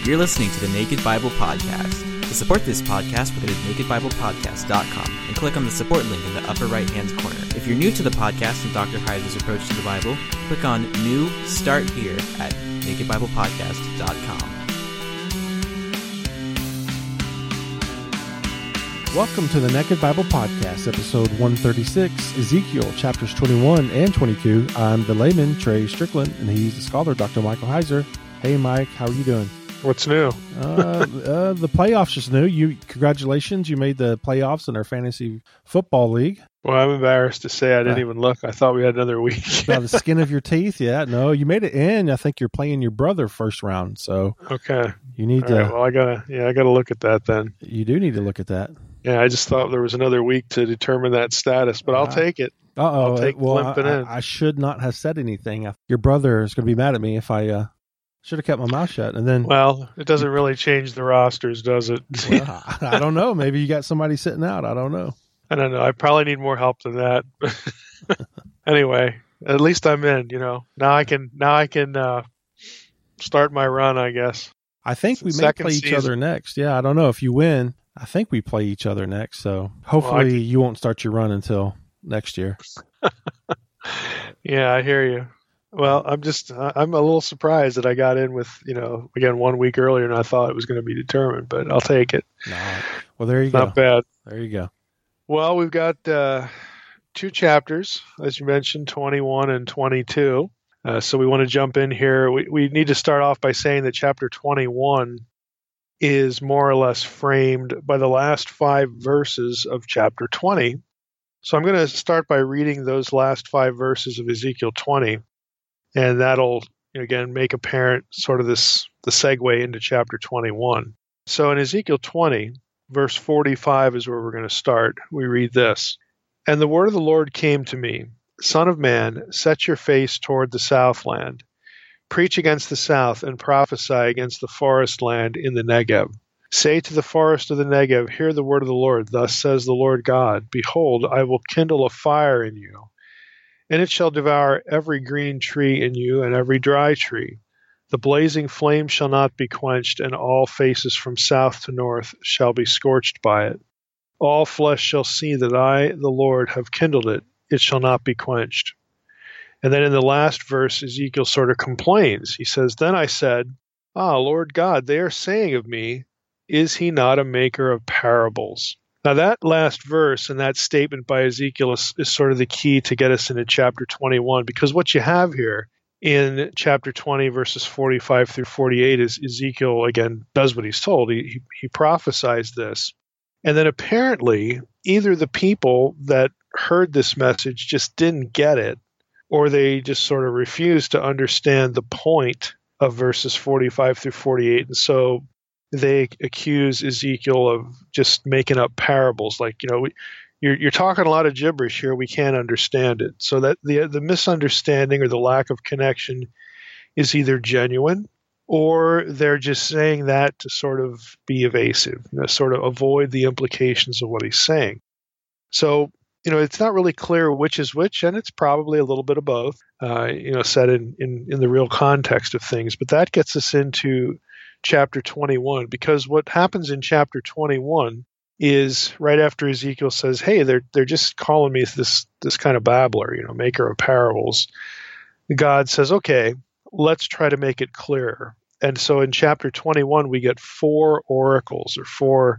You're listening to the Naked Bible Podcast. To support this podcast, go to nakedbiblepodcast.com and click on the support link in the upper right-hand corner. If you're new to the podcast and Dr. Heiser's approach to the Bible, click on New Start Here at nakedbiblepodcast.com. Welcome to the Naked Bible Podcast, episode 136, Ezekiel, chapters 21 and 22. I'm the layman, Trey Strickland, and he's the scholar, Dr. Michael Heiser. Hey, Mike, how are you doing? What's new? The playoffs is new. Congratulations, you made the playoffs in our fantasy football league. Well, I'm embarrassed to say I didn't even look. I thought we had another week. By the skin of your teeth, yeah. No, you made it in. I think you're playing your brother first round, so okay. You need to. Right, well, I gotta look at that then. You do need to look at that. Yeah, I just thought there was another week to determine that status, but I'll take it. I'll take limping in. I should not have said anything. Your brother is going to be mad at me if I should have kept my mouth shut. And then, well, it doesn't really change the rosters, does it? Well, I don't know. Maybe you got somebody sitting out. I don't know. I don't know. I probably need more help than that. Anyway, at least I'm in. Now I can start my run, I guess. I think we may play each other next. Yeah, I don't know if you win. I think we play each other next, so hopefully you won't start your run until next year. Yeah, I hear you. Well, I'm a little surprised that I got in with, again, 1 week earlier than I thought it was going to be determined, but I'll take it. No. Well, there you go. Not bad. There you go. Well, we've got two chapters, as you mentioned, 21 and 22. So we want to jump in here. We need to start off by saying that chapter 21 is more or less framed by the last 5 verses of chapter 20. So I'm going to start by reading those last 5 verses of Ezekiel 20, and that'll, again, make apparent sort of the segue into chapter 21. So in Ezekiel 20, verse 45 is where we're going to start. We read this: "And the word of the Lord came to me, Son of man, set your face toward the southland. Preach against the south and prophesy against the forest land in the Negev. Say to the forest of the Negev, hear the word of the Lord. Thus says the Lord God, behold, I will kindle a fire in you, and it shall devour every green tree in you and every dry tree. The blazing flame shall not be quenched, and all faces from south to north shall be scorched by it. All flesh shall see that I, the Lord, have kindled it. It shall not be quenched." And then in the last verse, Ezekiel sort of complains. He says, "Then I said, Lord God, they are saying of me, is he not a maker of parables?" Now that last verse and that statement by Ezekiel is sort of the key to get us into chapter 21, because what you have here in chapter 20, verses 45 through 48, is Ezekiel, again, does what he's told. He prophesies this. And then apparently either the people that heard this message just didn't get it, or they just sort of refused to understand the point of verses 45 through 48. And so they accuse Ezekiel of just making up parables. Like, you're talking a lot of gibberish here. We can't understand it. So that the misunderstanding or the lack of connection is either genuine, or they're just saying that to sort of be evasive, sort of avoid the implications of what he's saying. So, it's not really clear which is which, and it's probably a little bit of both, set in the real context of things. But that gets us into chapter 21, because what happens in chapter 21 is right after Ezekiel says, hey, they're just calling me this kind of babbler, maker of parables. God says, okay, let's try to make it clearer. And so in chapter 21, we get 4 oracles or 4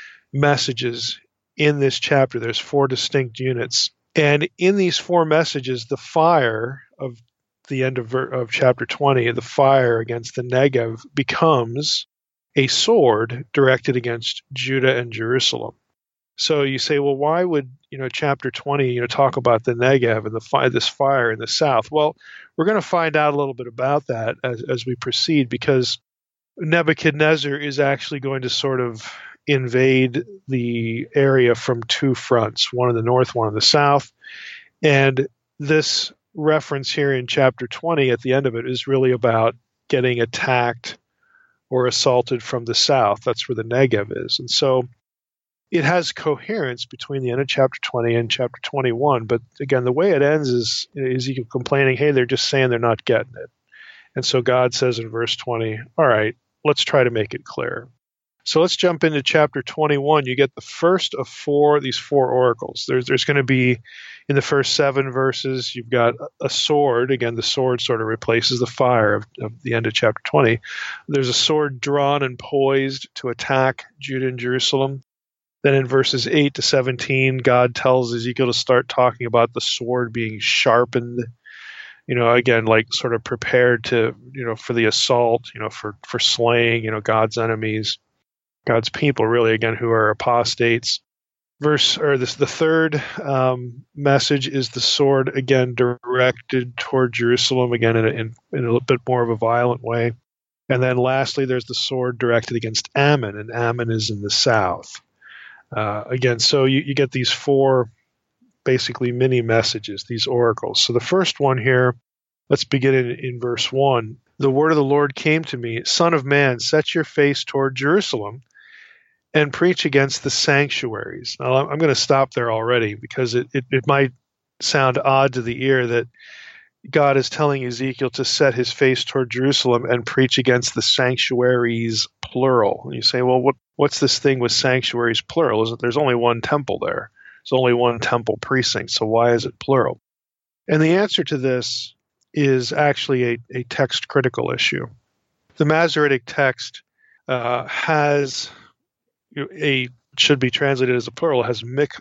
messages in this chapter. There's 4 distinct units. And in these 4 messages, the fire of the end of chapter 20, the fire against the Negev becomes a sword directed against Judah and Jerusalem. So you say, well, why would chapter 20 talk about the Negev and this fire in the south? Well, we're going to find out a little bit about that as we proceed, because Nebuchadnezzar is actually going to sort of invade the area from 2 fronts, one in the north, one in the south. And this reference here in chapter 20 at the end of it is really about getting attacked or assaulted from the south. That's where the Negev is. And so it has coherence between the end of chapter 20 and chapter 21. But again, the way it ends is Ezekiel complaining, hey, they're just saying they're not getting it. And so God says in verse 20, all right, let's try to make it clear. So let's jump into chapter 21. You get the first of these four oracles. There's going to be, in the first 7 verses, you've got a sword. Again, the sword sort of replaces the fire of the end of chapter 20. There's a sword drawn and poised to attack Judah and Jerusalem. Then in verses 8 to 17, God tells Ezekiel to start talking about the sword being sharpened. Again, like sort of prepared to, for the assault, for slaying, God's enemies. God's people, really, again, who are apostates. The third message is the sword, again, directed toward Jerusalem, again, in a little bit more of a violent way. And then lastly, there's the sword directed against Ammon, and Ammon is in the south. Again, so you get these 4 basically mini messages, these oracles. So the first one here, let's begin in verse 1. The word of the Lord came to me, Son of man, set your face toward Jerusalem and preach against the sanctuaries. Now, I'm going to stop there already because it might sound odd to the ear that God is telling Ezekiel to set his face toward Jerusalem and preach against the sanctuaries, plural. And you say, well, what's this thing with sanctuaries, plural? There's only one temple there. There's only one temple precinct, so why is it plural? And the answer to this is actually a text-critical issue. The Masoretic text should be translated as a plural, has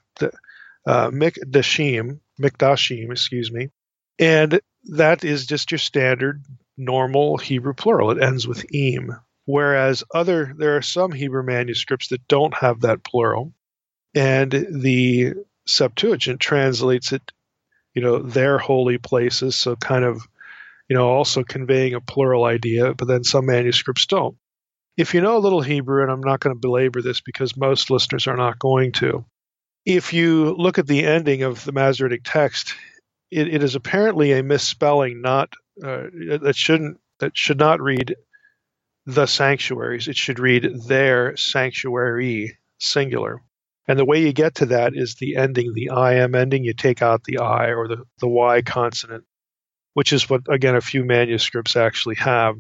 mikdashim, and that is just your standard normal Hebrew plural. It ends with im. Whereas there are some Hebrew manuscripts that don't have that plural, and the Septuagint translates it, their holy places, so kind of, also conveying a plural idea, but then some manuscripts don't. If you know a little Hebrew, and I'm not going to belabor this because most listeners are not going to, if you look at the ending of the Masoretic text, it is apparently a misspelling. That should not read the sanctuaries. It should read their sanctuary, singular. And the way you get to that is the ending, the I-M ending. You take out the I or the Y consonant, which is what, again, a few manuscripts actually have.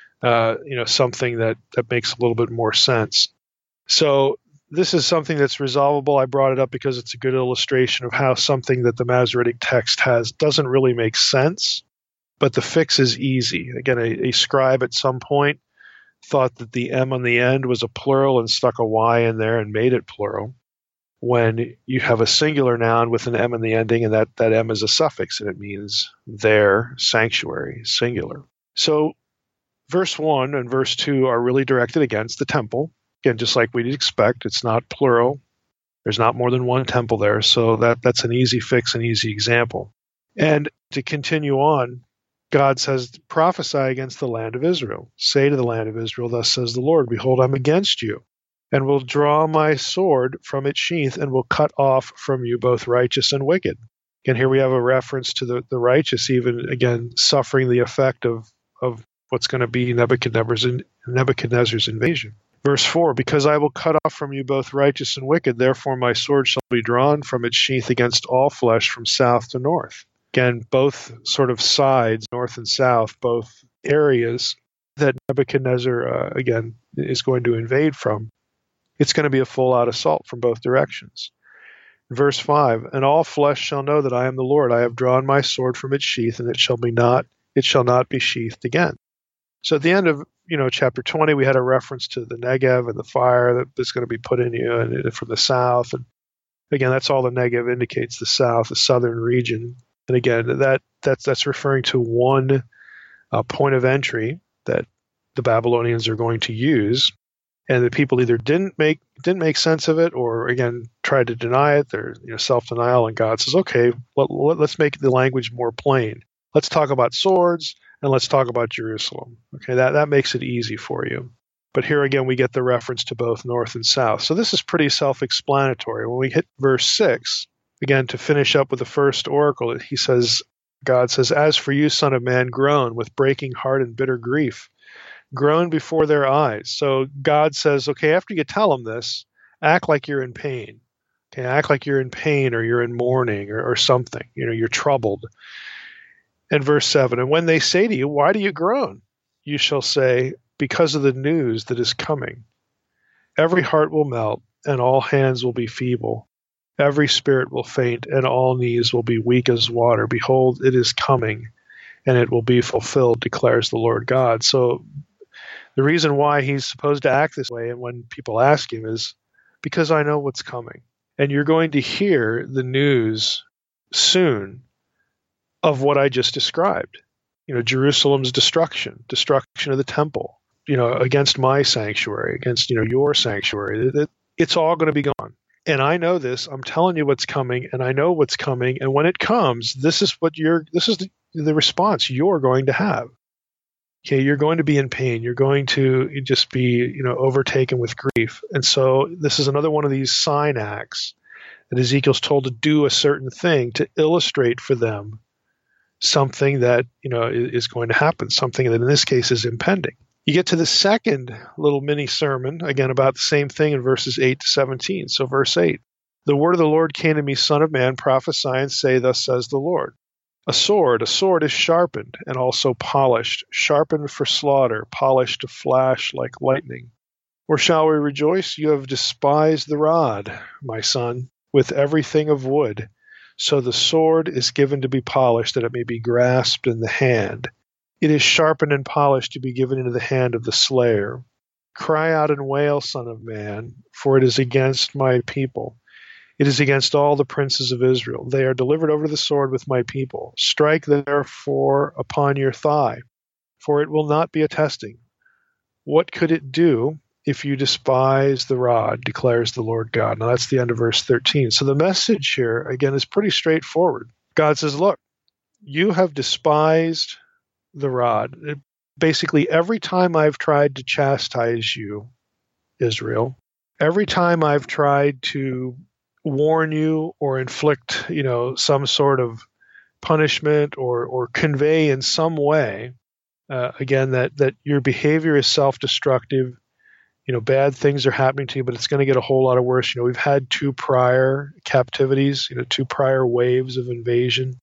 Something that makes a little bit more sense. So this is something that's resolvable. I brought it up because it's a good illustration of how something that the Masoretic text has doesn't really make sense, but the fix is easy. Again, a scribe at some point thought that the M on the end was a plural and stuck a Y in there and made it plural, when you have a singular noun with an M in the ending, and that M is a suffix, and it means their sanctuary, singular. So verse 1 and verse 2 are really directed against the temple. Again, just like we'd expect, it's not plural. There's not more than one temple there, so that's an easy fix, an easy example. And to continue on, God says, prophesy against the land of Israel. Say to the land of Israel, thus says the Lord, behold, I'm against you, and will draw my sword from its sheath, and will cut off from you both righteous and wicked. And here we have a reference to the righteous, even, again, suffering the effect of what's going to be Nebuchadnezzar's invasion. Verse 4, because I will cut off from you both righteous and wicked, therefore my sword shall be drawn from its sheath against all flesh from south to north. Again, both sort of sides, north and south, both areas that Nebuchadnezzar, again, is going to invade from. It's going to be a full-out assault from both directions. Verse 5, and all flesh shall know that I am the Lord. I have drawn my sword from its sheath, and it shall not be sheathed again. So at the end of chapter 20, we had a reference to the Negev and the fire that's going to be put in you and from the south. And again, that's all the Negev indicates, the south, the southern region. And again, that's referring to one point of entry that the Babylonians are going to use. And the people either didn't make sense of it, or again tried to deny it. They're self-denial, and God says, "Okay, let's make the language more plain. Let's talk about swords, and let's talk about Jerusalem." Okay, that makes it easy for you. But here again, we get the reference to both north and south. So this is pretty self-explanatory. When we hit verse 6, again to finish up with the first oracle, God says, "As for you, son of man, groan with breaking heart and bitter grief." Groan before their eyes. So God says, okay, after you tell them this, act like you're in pain. Okay, act like you're in pain, or you're in mourning, or something. You're troubled. And verse 7, and when they say to you, why do you groan? You shall say, because of the news that is coming. Every heart will melt, and all hands will be feeble. Every spirit will faint, and all knees will be weak as water. Behold, it is coming, and it will be fulfilled, declares the Lord God. So the reason why he's supposed to act this way, and when people ask him, is because I know what's coming. And you're going to hear the news soon of what I just described. Jerusalem's destruction of the temple, against my sanctuary, against, your sanctuary. It's all going to be gone. And I know this. I'm telling you what's coming, and I know what's coming. And when it comes, this is the response you're going to have. Okay, you're going to be in pain. You're going to just be, overtaken with grief. And so this is another one of these sign acts that Ezekiel's told to do a certain thing to illustrate for them something that, is going to happen, something that in this case is impending. You get to the second little mini sermon, again, about the same thing in verses 8 to 17. So verse 8, the word of the Lord came to me, son of man, prophesy and say, thus says the Lord. A sword is sharpened and also polished, sharpened for slaughter, polished to flash like lightning. Or shall we rejoice? You have despised the rod, my son, with everything of wood. So the sword is given to be polished, that it may be grasped in the hand. It is sharpened and polished to be given into the hand of the slayer. Cry out and wail, son of man, for it is against my people. It is against all the princes of Israel. They are delivered over to the sword with my people. Strike therefore upon your thigh, for it will not be a testing. What could it do if you despise the rod, declares the Lord God? Now that's the end of verse 13. So the message here, again, is pretty straightforward. God says, look, you have despised the rod. Basically, every time I've tried to chastise you, Israel, every time I've tried to warn you or inflict, some sort of punishment or convey in some way, again, that your behavior is self-destructive, bad things are happening to you, but it's going to get a whole lot worse. We've had 2 prior captivities, 2 prior waves of invasion.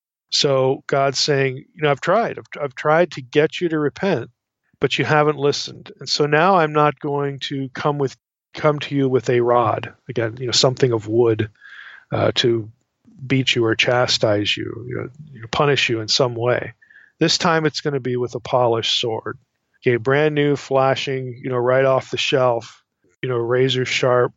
So God's saying, I've tried to get you to repent, but you haven't listened. And so now I'm not going to come to you with a rod, again, something of wood, to beat you or chastise you, punish you in some way. This time it's going to be with a polished sword. Okay, brand new, flashing, right off the shelf, razor sharp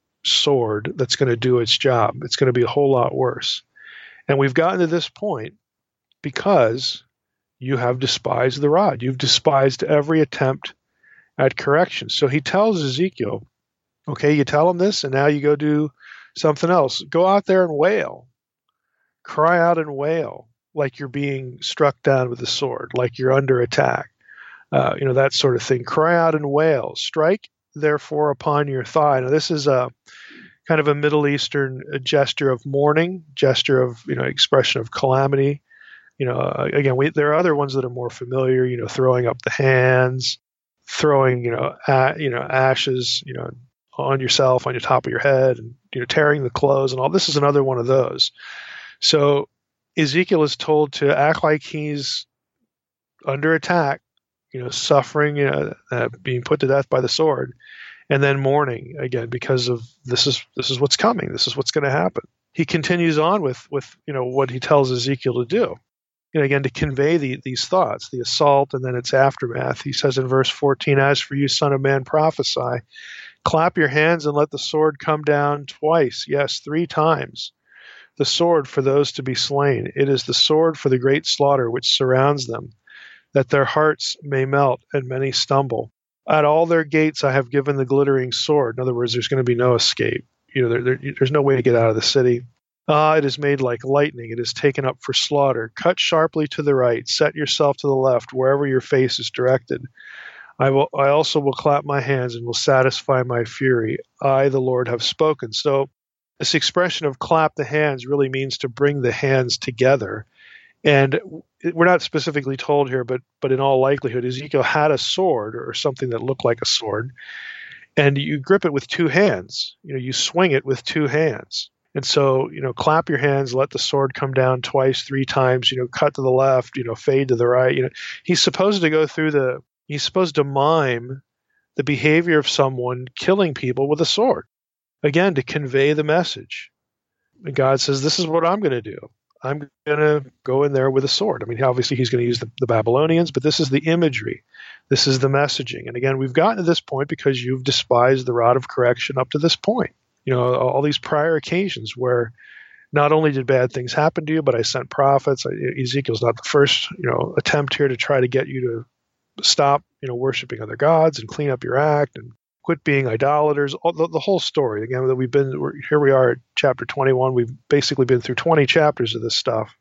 sword that's going to do its job. It's going to be a whole lot worse. And we've gotten to this point because you have despised the rod. You've despised every attempt at correction. So he tells Ezekiel, okay, you tell him this, and now you go do something else. Go out there and wail. Cry out and wail like you're being struck down with a sword, like you're under attack, that sort of thing. Cry out and wail. Strike, therefore, upon your thigh. Now, this is a kind of a Middle Eastern gesture of mourning, gesture of, expression of calamity. Again, there are other ones that are more familiar, throwing up the hands, throwing, ashes, on yourself, on your top of your head, and, tearing the clothes and all. This is another one of those. So Ezekiel is told to act like he's under attack, suffering, being put to death by the sword, and then mourning again because of this is what's coming. This is what's going to happen. He continues on with what he tells Ezekiel to do. Again, to convey these thoughts, the assault and then its aftermath. He says in verse 14, as for you, son of man, prophesy. Clap your hands and let the sword come down twice, yes, 3 times. The sword for those to be slain. It is the sword for the great slaughter which surrounds them, that their hearts may melt and many stumble. At all their gates I have given the glittering sword. In other words, there's going to be no escape. There's no way to get out of the city. It is made like lightning. It is taken up for slaughter. Cut sharply to the right. Set yourself to the left, wherever your face is directed. I also will clap my hands and will satisfy my fury. I, the Lord, have spoken. So this expression of clap the hands really means to bring the hands together. And we're not specifically told here, but in all likelihood, Ezekiel had a sword or something that looked like a sword, and you grip it with 2 hands. You swing it with 2 hands. And so, clap your hands, let the sword come down twice, 3 times, cut to the left, fade to the right. He's supposed to go through the He's supposed to mime the behavior of someone killing people with a sword, again, to convey the message. And God says, this is what I'm going to do. I'm going to go in there with a sword. I mean, obviously he's going to use the Babylonians, but this is the imagery. This is the messaging. And again, we've gotten to this point because you've despised the rod of correction up to this point. You know, all these prior occasions where not only did bad things happen to you, but I sent prophets. Ezekiel's not the first, attempt here to try to get you to stop, worshiping other gods and clean up your act and quit being idolaters. The whole story. Again, that here we are at chapter 21. We've basically been through 20 chapters of this stuff.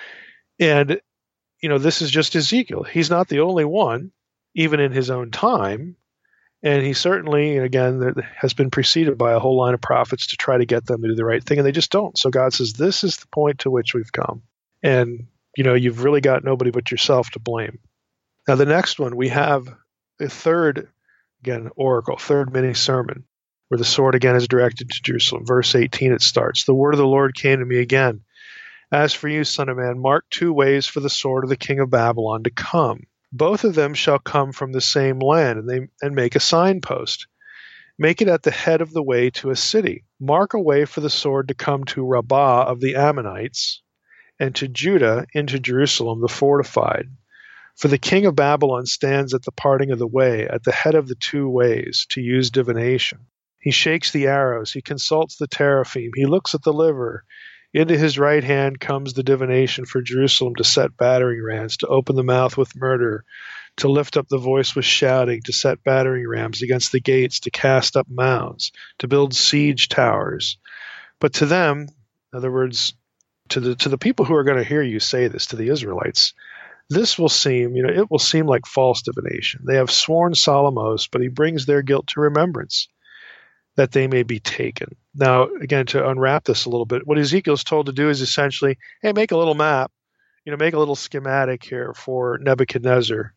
And, this is just Ezekiel. He's not the only one, even in his own time. And he certainly, again, has been preceded by a whole line of prophets to try to get them to do the right thing, and they just don't. So God says, this is the point to which we've come. And, you've really got nobody but yourself to blame. Now, the next one, we have a third, again, oracle, third mini-sermon, where the sword again is directed to Jerusalem. Verse 18, it starts, "The word of the Lord came to me again. As for you, son of man, mark 2 ways for the sword of the king of Babylon to come. Both of them shall come from the same land, and make a signpost. Make it at the head of the way to a city. Mark a way for the sword to come to Rabbah of the Ammonites, and to Judah into Jerusalem the fortified. For the king of Babylon stands at the parting of the way, at the head of the 2 ways, to use divination. He shakes the arrows, he consults the teraphim, he looks at the liver. Into his right hand comes the divination for Jerusalem to set battering rams, to open the mouth with murder, to lift up the voice with shouting, to set battering rams against the gates, to cast up mounds, to build siege towers. But to them," in other words, to the people who are going to hear you say this, to the Israelites, "this will seem, it will seem like false divination. They have sworn solemn oaths, but he brings their guilt to remembrance, that they may be taken." Now, again, to unwrap this a little bit, what Ezekiel's told to do is essentially, hey, make a little map, make a little schematic here for Nebuchadnezzar.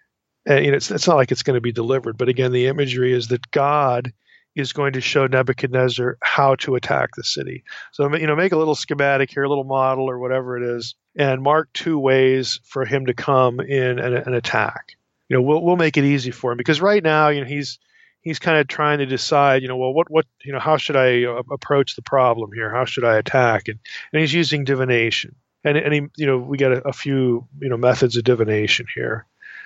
And it's not like it's going to be delivered, but again, the imagery is that God is going to show Nebuchadnezzar how to attack the city. So, make a little schematic here, a little model or whatever it is, and mark 2 ways for him to come in and attack. We'll make it easy for him, because right now, he's kind of trying to decide, how should I approach the problem here? How should I attack? And he's using divination. And he, we get a few, methods of divination here.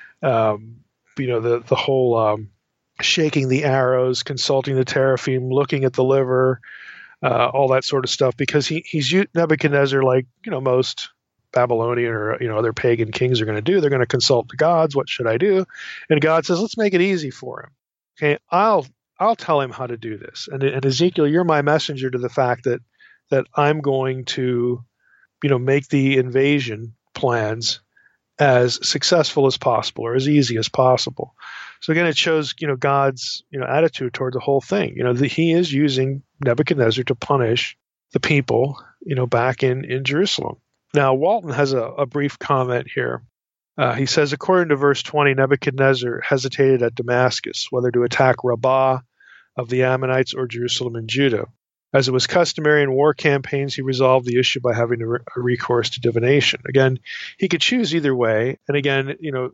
The whole shaking the arrows, consulting the teraphim, looking at the liver, all that sort of stuff, because he's Nebuchadnezzar, like, most Babylonian or, other pagan kings are going to do. They're going to consult the gods. What should I do? And God says, let's make it easy for him. Okay, I'll tell him how to do this. And Ezekiel, you're my messenger to the fact that I'm going to, make the invasion plans as successful as possible, or as easy as possible. So again, it shows, God's, attitude toward the whole thing. That he is using Nebuchadnezzar to punish the people, back in Jerusalem. Now, Walton has a brief comment here. He says, according to verse 20, Nebuchadnezzar hesitated at Damascus, whether to attack Rabbah of the Ammonites or Jerusalem and Judah. As it was customary in war campaigns, he resolved the issue by having a recourse to divination. Again, he could choose either way. And again,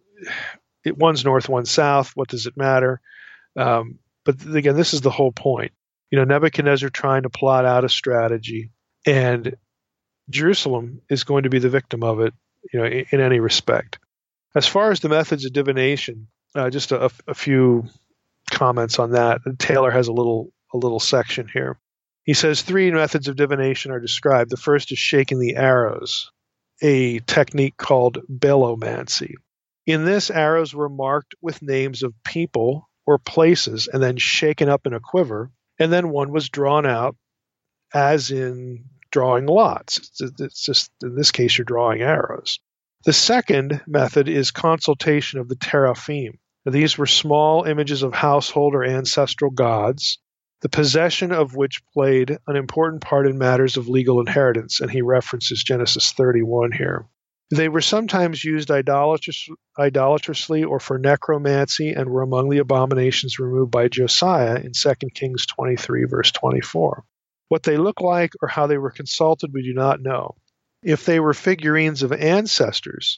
one's north, one's south. What does it matter? But again, this is the whole point. Nebuchadnezzar trying to plot out a strategy, and Jerusalem is going to be the victim of it, in any respect. As far as the methods of divination, just a few comments on that. Taylor has a little section here. He says 3 methods of divination are described. The first is shaking the arrows, a technique called belomancy. In this, arrows were marked with names of people or places and then shaken up in a quiver, and then one was drawn out, as in drawing lots. It's just, in this case, you're drawing arrows. The second method is consultation of the teraphim. These were small images of household or ancestral gods, the possession of which played an important part in matters of legal inheritance, and he references Genesis 31 here. They were sometimes used idolatrously or for necromancy, and were among the abominations removed by Josiah in 2 Kings 23, verse 24. What they look like or how they were consulted, we do not know. If they were figurines of ancestors,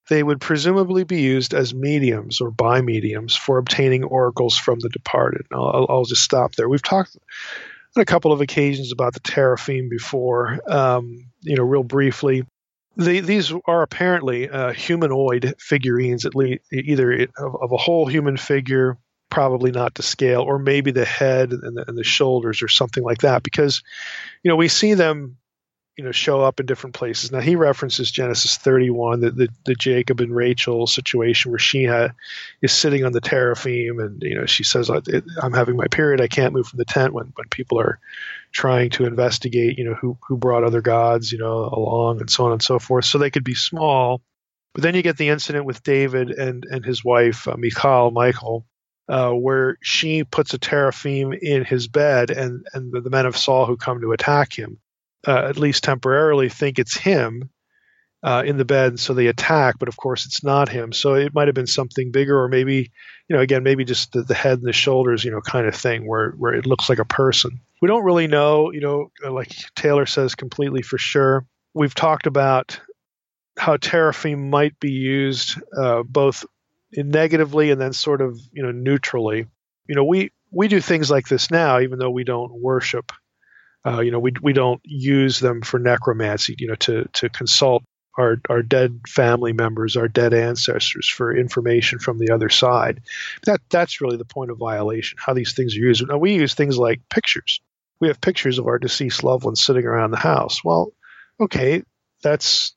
they would presumably be used as mediums or by mediums for obtaining oracles from the departed. I'll just stop there. We've talked on a couple of occasions about the teraphim before, real briefly. These are apparently humanoid figurines, at least either of a whole human figure, probably not to scale, or maybe the head and the shoulders or something like that, because we see them show up in different places. Now he references Genesis 31, the Jacob and Rachel situation where she is sitting on the teraphim, and she says, "I'm having my period. I can't move from the tent." When people are trying to investigate, who brought other gods, along, and so on and so forth. So they could be small, but then you get the incident with David and his wife Michal, where she puts a teraphim in his bed, and the men of Saul who come to attack him, at least temporarily, think it's him in the bed, and so they attack, but of course it's not him. So it might have been something bigger, or maybe, maybe just the head and the shoulders, kind of thing, where it looks like a person. We don't really know, like Taylor says, completely for sure. We've talked about how teraphim might be used both negatively and then sort of, neutrally. We do things like this now, even though we don't worship. We don't use them for necromancy, to consult our dead family members, our dead ancestors for information from the other side. That's really the point of violation, how these things are used. Now, we use things like pictures. We have pictures of our deceased loved ones sitting around the house. Well, okay, that's,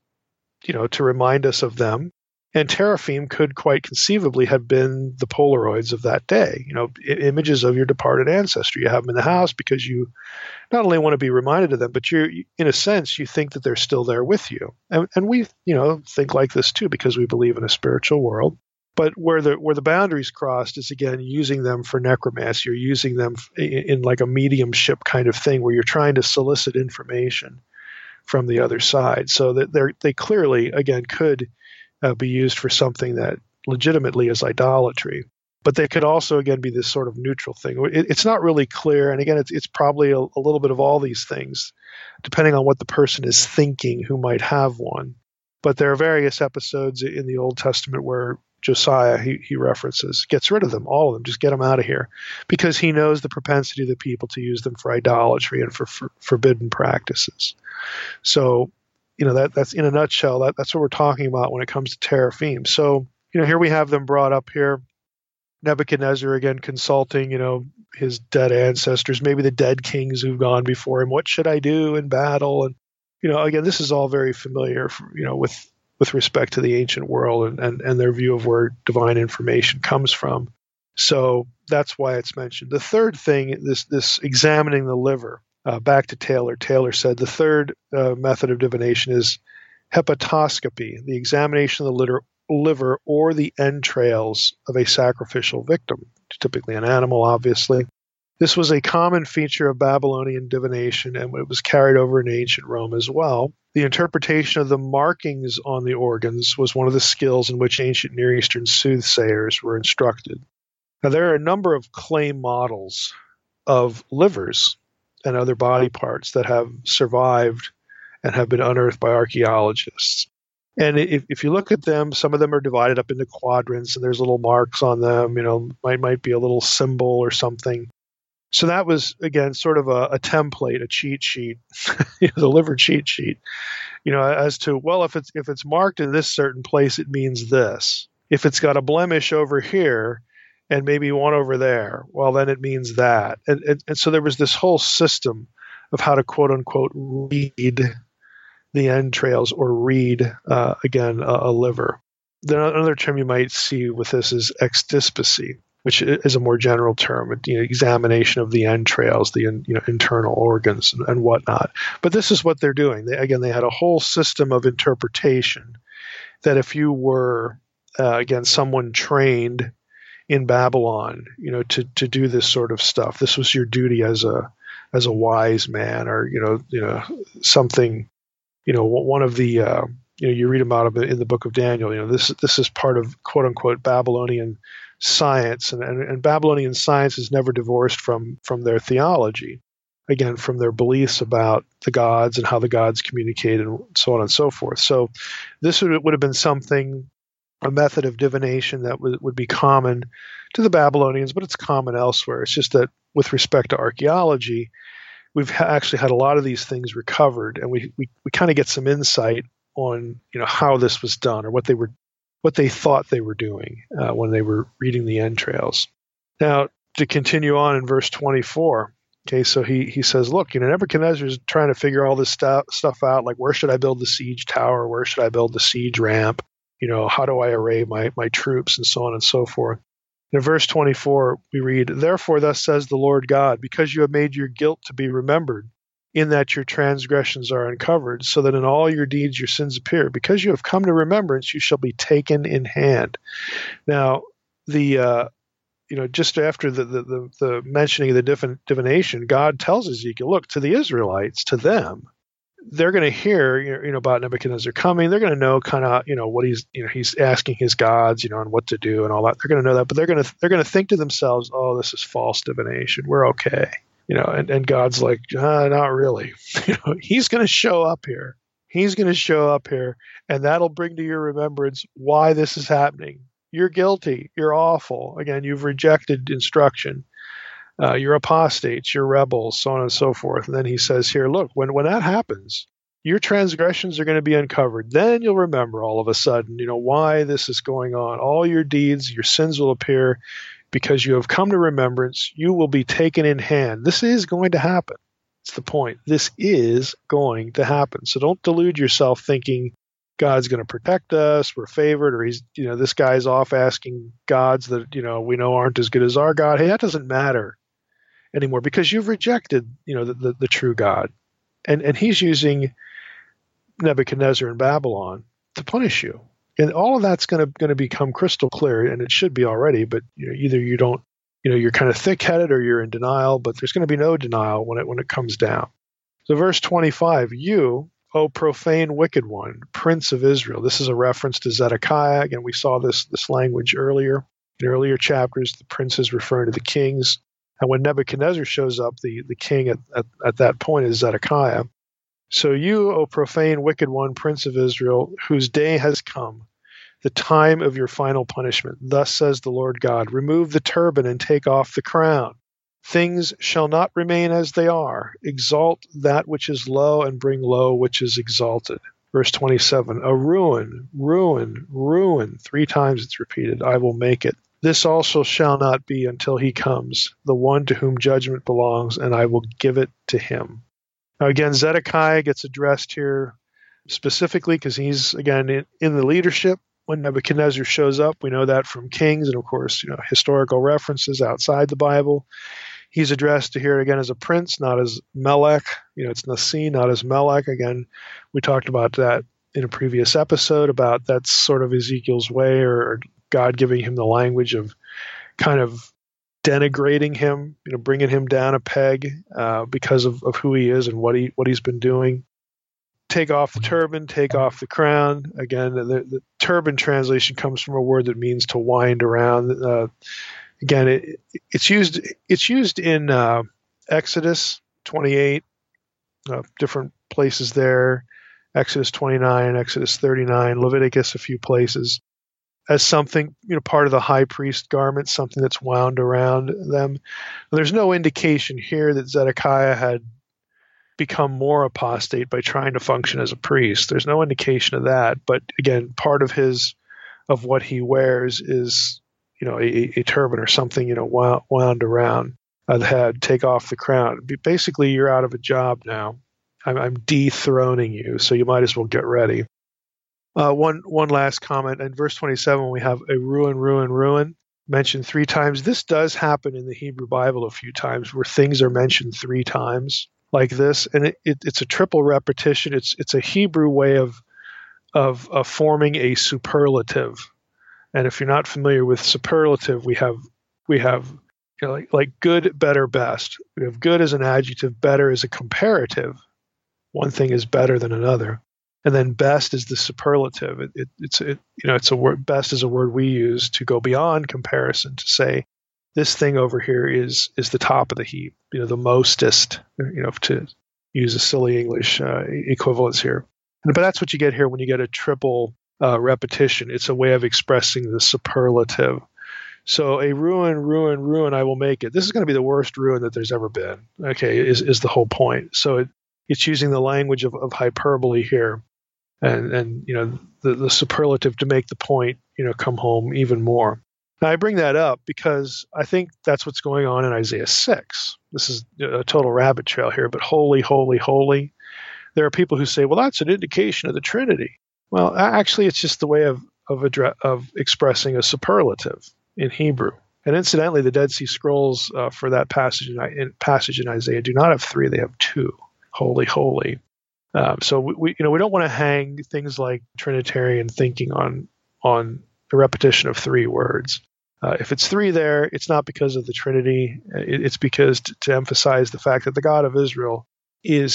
to remind us of them. And teraphim could quite conceivably have been the Polaroids of that day, images of your departed ancestor. You have them in the house because you not only want to be reminded of them, but in a sense, you think that they're still there with you. And we, think like this too, because we believe in a spiritual world. But where the boundaries crossed is, again, using them for necromancy, or using them in like a mediumship kind of thing, where you're trying to solicit information from the other side. So that they clearly, again, could be used for something that legitimately is idolatry. But they could also, again, be this sort of neutral thing. It's not really clear. And again, it's probably a little bit of all these things, depending on what the person is thinking who might have one. But there are various episodes in the Old Testament where Josiah, he references, gets rid of them, all of them, just get them out of here, because he knows the propensity of the people to use them for idolatry and for forbidden practices. So, that's in a nutshell, that's what we're talking about when it comes to teraphim. So, here we have them brought up here. Nebuchadnezzar, again, consulting, his dead ancestors, maybe the dead kings who've gone before him. What should I do in battle? And, again, this is all very familiar, with respect to the ancient world and their view of where divine information comes from. So that's why it's mentioned. The third thing, this examining the liver, back to Taylor. Taylor said the third method of divination is hepatoscopy, the examination of the liver or the entrails of a sacrificial victim, typically an animal, obviously. This was a common feature of Babylonian divination, and it was carried over in ancient Rome as well. The interpretation of the markings on the organs was one of the skills in which ancient Near Eastern soothsayers were instructed. Now, there are a number of clay models of livers and other body parts that have survived and have been unearthed by archaeologists. And if you look at them, some of them are divided up into quadrants, and there's little marks on them, might be a little symbol or something. So that was, again, sort of a template, a cheat sheet, the liver cheat sheet, as to, well, if it's marked in this certain place, it means this. If it's got a blemish over here and maybe one over there, well, then it means that. And so there was this whole system of how to, quote unquote, read the entrails or read, again, a liver. Then another term you might see with this is extispicy, which is a more general term, examination of the entrails, the internal organs and whatnot. But this is what they're doing. They had a whole system of interpretation that if you were, again, someone trained in Babylon, to do this sort of stuff, this was your duty as a wise man, or something. One of the you read about it in the book of Daniel. This is part of, quote unquote, Babylonian science, and Babylonian science is never divorced from their theology, again, from their beliefs about the gods and how the gods communicate and so on and so forth. So this would have been something a method of divination that would be common to the Babylonians, but it's common elsewhere. It's just that with respect to archaeology, we've actually had a lot of these things recovered, and we kind of get some insight on how this was done, or what they thought they were doing when they were reading the entrails. Now, to continue on in verse 24, okay, so he says, look, Nebuchadnezzar is trying to figure all this stuff out, like where should I build the siege tower, where should I build the siege ramp, how do I array my troops, and so on and so forth. In verse 24, we read, therefore thus says the Lord God, because you have made your guilt to be remembered, in that your transgressions are uncovered, so that in all your deeds your sins appear. Because you have come to remembrance, you shall be taken in hand. Now, just after the mentioning of the divination, God tells Ezekiel, look, to the Israelites, to them, they're going to hear, about Nebuchadnezzar coming. They're going to know kind of, what he's asking his gods, and what to do and all that. They're going to know that, but they're going to think to themselves, oh, this is false divination. We're okay. And God's like, not really. He's going to show up here. He's going to show up here, and that'll bring to your remembrance why this is happening. You're guilty. You're awful. Again, you've rejected instruction. You're apostates. You're rebels, so on and so forth. And then he says here, look, when that happens, your transgressions are going to be uncovered. Then you'll remember all of a sudden, why this is going on. All your deeds, your sins will appear. Because you have come to remembrance, you will be taken in hand. This is going to happen. It's the point. This is going to happen. So don't delude yourself thinking God's going to protect us, we're favored, or he's, this guy's off asking gods that, we know aren't as good as our God. Hey, that doesn't matter anymore because you've rejected, the true God. And he's using Nebuchadnezzar in Babylon to punish you. And all of that's going to become crystal clear, and it should be already. But either you don't, you're kind of thick-headed, or you're in denial. But there's going to be no denial when it comes down. So, verse 25: You, O profane wicked one, Prince of Israel. This is a reference to Zedekiah. Again, we saw this language earlier in earlier chapters. The prince is referring to the kings, and when Nebuchadnezzar shows up, the king at that point is Zedekiah. So you, O profane wicked one, Prince of Israel, whose day has come, the time of your final punishment. Thus says the Lord God, remove the turban and take off the crown. Things shall not remain as they are. Exalt that which is low and bring low which is exalted. Verse 27, a ruin, ruin, ruin. 3 times it's repeated. I will make it. This also shall not be until he comes, the one to whom judgment belongs, and I will give it to him. Now again, Zedekiah gets addressed here specifically because he's, again, in the leadership. When Nebuchadnezzar shows up, we know that from Kings and, of course, historical references outside the Bible. He's addressed here again as a prince, not as Melech. It's Nasi, not as Melech. Again, we talked about that in a previous episode, about that's sort of Ezekiel's way, or God giving him the language of kind of denigrating him, bringing him down a peg because of who he is and what he's been doing. Take off the turban, take off the crown. Again, the turban translation comes from a word that means to wind around. Again, it's used in Exodus 28, different places there, Exodus 29, Exodus 39, Leviticus, a few places, as something, part of the high priest garment, something that's wound around them. There's no indication here that Zedekiah had become more apostate by trying to function as a priest. There's no indication of that. But again, part of what he wears is, a turban or something, wound around the head. Take off the crown. Basically, you're out of a job now. I'm dethroning you, so you might as well get ready. One last comment. In verse 27, we have a ruin, ruin, ruin mentioned 3 times. This does happen in the Hebrew Bible a few times, where things are mentioned 3 times like this, and it's a triple repetition. It's a Hebrew way of forming a superlative. And if you're not familiar with superlative, we have like good, better, best. We have good as an adjective, better as a comparative. One thing is better than another. And then best is the superlative. It's a word. Best is a word we use to go beyond comparison, to say this thing over here is the top of the heap. The mostest. To use a silly English equivalence here. But that's what you get here when you get a triple repetition. It's a way of expressing the superlative. So a ruin, ruin, ruin, I will make it. This is going to be the worst ruin that there's ever been, okay, is the whole point. So it's using the language of hyperbole here and the superlative to make the point, come home even more. Now, I bring that up because I think that's what's going on in Isaiah 6. This is a total rabbit trail here, but holy, holy, holy. There are people who say, well, that's an indication of the Trinity. Well, actually, it's just the way of expressing a superlative in Hebrew. And incidentally, the Dead Sea Scrolls for that passage in Isaiah do not have 3; they have 2. Holy, holy. So we don't want to hang things like Trinitarian thinking on the repetition of 3 words. If it's 3 there, it's not because of the Trinity. It's because to emphasize the fact that the God of Israel is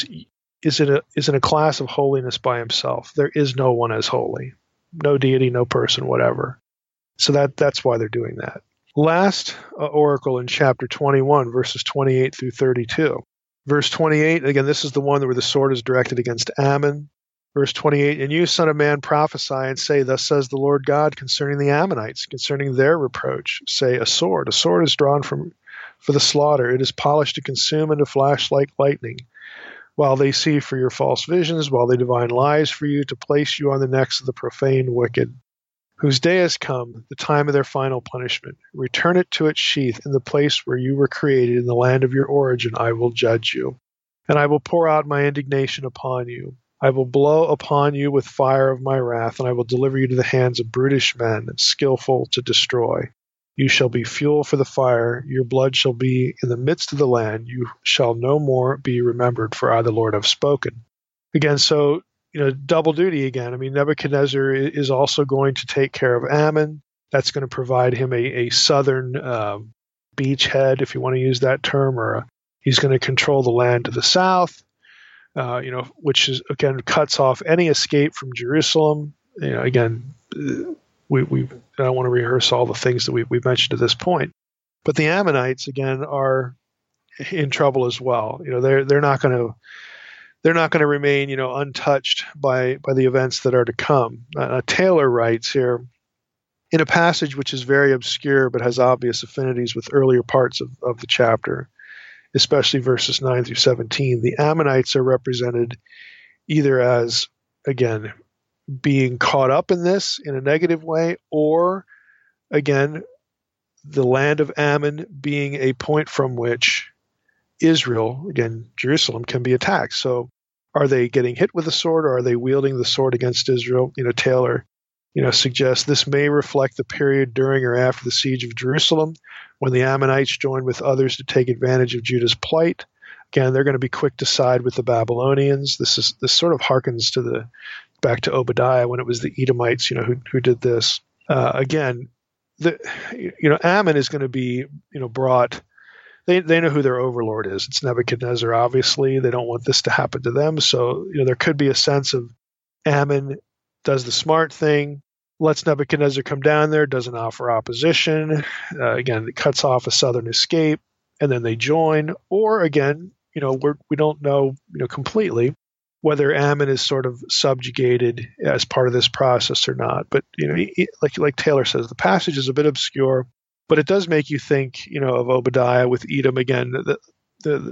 in a class of holiness by himself. There is no one as holy, no deity, no person, whatever. So that's why they're doing that. Last oracle in chapter 21, verses 28 through 32. Verse 28, again, this is the one where the sword is directed against Ammon. Verse 28, and you, son of man, prophesy and say, thus says the Lord God concerning the Ammonites, concerning their reproach. Say, a sword is drawn for the slaughter. It is polished to consume and to flash like lightning. While they see for your false visions, while they divine lies for you, to place you on the necks of the profane wicked, whose day has come, the time of their final punishment. Return it to its sheath in the place where you were created, in the land of your origin. I will judge you, and I will pour out my indignation upon you. I will blow upon you with fire of my wrath, and I will deliver you to the hands of brutish men, skillful to destroy. You shall be fuel for the fire. Your blood shall be in the midst of the land. You shall no more be remembered, for I, the Lord, have spoken. Again, so, double duty again. I mean, Nebuchadnezzar is also going to take care of Ammon. That's going to provide him a southern beachhead, if you want to use that term, or he's going to control the land to the south, which is, again, cuts off any escape from Jerusalem. Again, we I don't want to rehearse all the things that we've mentioned at this point. But the Ammonites, again, are in trouble as well. They're not going to remain, untouched by the events that are to come. Taylor writes here, in a passage which is very obscure but has obvious affinities with earlier parts of the chapter, especially verses 9 through 17, the Ammonites are represented either as, again, being caught up in this in a negative way, or, again, the land of Ammon being a point from which Israel, again, Jerusalem, can be attacked. So are they getting hit with a sword, or are they wielding the sword against Israel? Taylor, suggests this may reflect the period during or after the siege of Jerusalem, when the Ammonites joined with others to take advantage of Judah's plight. Again, they're going to be quick to side with the Babylonians. This sort of harkens back to Obadiah, when it was the Edomites, who did this. Again, Ammon is going to be, brought. They know who their overlord is. It's Nebuchadnezzar, obviously. They don't want this to happen to them. So, there could be a sense of Ammon does the smart thing, lets Nebuchadnezzar come down there, doesn't offer opposition. Again, it cuts off a southern escape, and then they join. Or, again, we don't know, completely whether Ammon is sort of subjugated as part of this process or not. But, like Taylor says, the passage is a bit obscure, but it does make you think, of Obadiah with Edom again. The